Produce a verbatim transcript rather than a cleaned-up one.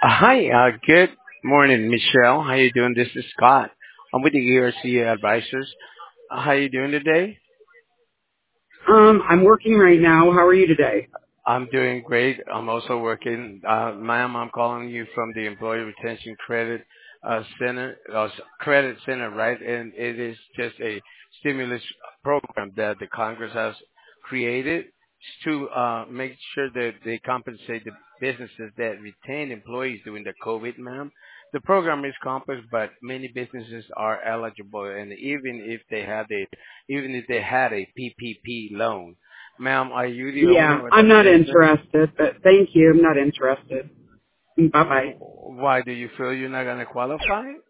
Hi, uh, good morning, Michelle. How you doing? This is Scott. I'm with the E R C Advisors. Uh, how you doing today? Um, I'm working right now. How are you today? I'm doing great. I'm also working. Uh, ma'am, I'm calling you from the Employee Retention Credit uh, Center, uh, s- Credit Center, right? And it is just a stimulus program that the Congress has created to uh, make sure that they compensate the businesses that retain employees during the COVID, ma'am. The program is complex, but many businesses are eligible, and even if they had a, even if they had a P P P loan. Ma'am, are you the Yeah, owner of I'm that not business? interested, but thank you. I'm not interested. Bye bye. Why do you feel you're not going to qualify?